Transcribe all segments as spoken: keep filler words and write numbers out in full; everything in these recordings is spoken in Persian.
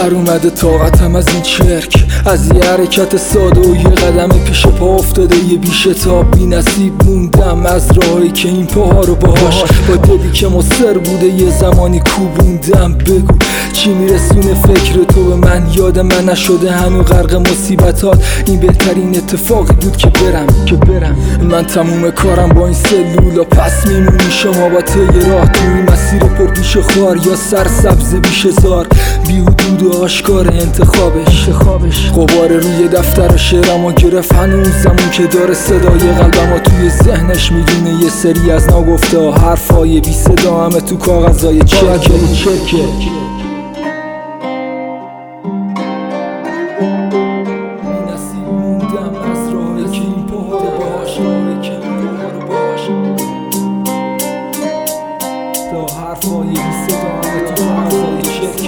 در اومده طاقتم از این چرک، از یه حرکت ساده و یه قدم پیش پا افتاده یه بی‌شتاب بی نصیب موندم از راهی که این پاها رو باهاش با دلی که مصر بوده یه زمانی کوبوندم. بگو چی میرسونه فکر تو به من؟ یاد من نشده هنو غرق مصیبتات، این بهترین اتفاقی بود که برم که برم من تموم کارم با این سلولا، پس میمونی شما با طی راه توی مسیر پر پیش خار یا سرسبز بیش زار، بی حدود و آشکار انتخابش غبار روی دفتر شعرمو گرفت هنوزمون که داره صدای قلبمو توی ذهنش میدونه یه سری از ناگفته ها حرفای بی صدا همه تو کاغذای چرکه حرفای بی صدا همه تو کاغذای چرکه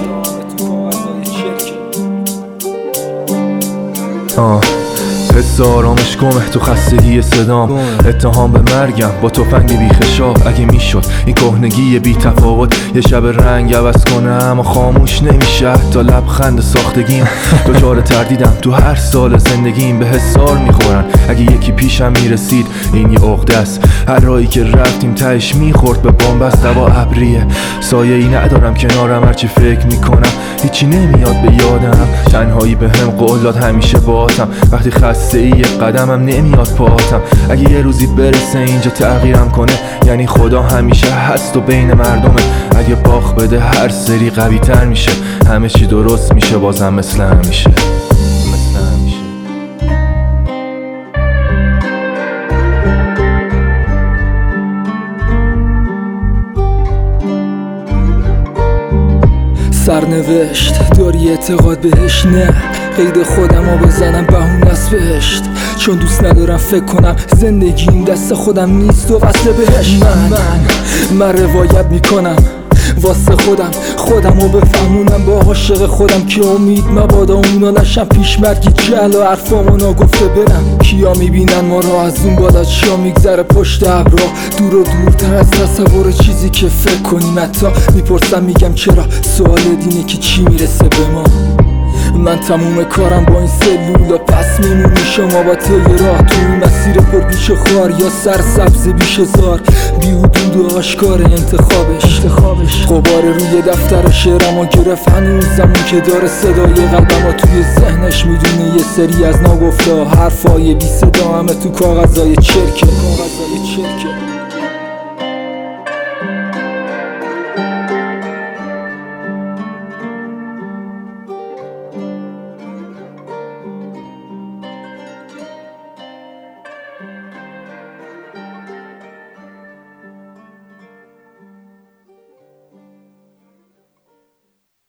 آه حس آرامش گمه تو خستگی صدام، اتهام به مرگم با تفنگ بیخشاب. اگه میشد این کهنگی بی تفاوت یه شب رنگ عوض کنه اما خاموش نمیشه تا لبخند ساختگیم. دوچار تردیدم تو هر سال زندگیم، به حسار میخورن اگه یکی پیشم میرسید این یه عقده است. هر راهی که رفتیم تهش میخورد به بنبست، هوا ابریه سایه ای ندارم کنارم، هرچی فکر میکنم هیچی نمیاد به یادم. تنهایی به هم قول داد همیشه باهاتم، وقتی خسته ای قدمم نمیاد پاهاتم. اگه یه روزی برسه اینجا تغییرم کنه یعنی خدا همیشه هست و بین مردمه. اگه باخ بده هر سری قوی تر میشه، همه چی درست میشه بازم مثل همیشه مثل همیشه. سرنوشت داری اعتقاد بهش؟ نه قید خودم رو بزنم بهونه است بهشت، چون دوست ندارم فکر کنم زندگیم دست خودم نیست و وصله بهش. من من من روایت میکنم واسه خودم، خودم رو بفهمونم با عاشق خودم که امید مبادا اونا نشم پیش مرگی جهل و حرفامو ناگفته برم. کیا میبینن ما را از اون بالا چیا میگذره پشت ابرا، دور و دورتر از تصور چیزی که فکر کنیم. حتی میپرسم میگم چرا، سوال دینه که چی میرسه به ما. من تموم کارم با این سلولا، پس میمونی شما با طی راه توی مسیر پر پیش خار یا سرسبز بیش زار، بی حدود و آشکار انتخابش غبار روی دفتر شعرمو گرفت هنوزمون که داره صدای قلبمو توی ذهنش میدونه یه سری از ناگفته ها حرفای بی صدا همه تو کاغذای چرکه